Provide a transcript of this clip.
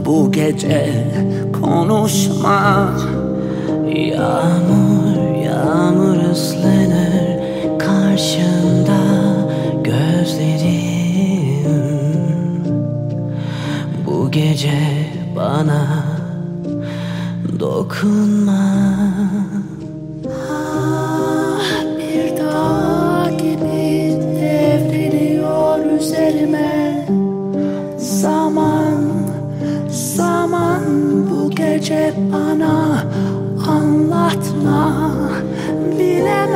bu gece konuşma. Yağmur yağmur ıslanır karşında gözlerim. Bu gece bana dokunma. Bir dağ gibi devriliyor üzerime. Zaman, zaman bu gece bana anlatma.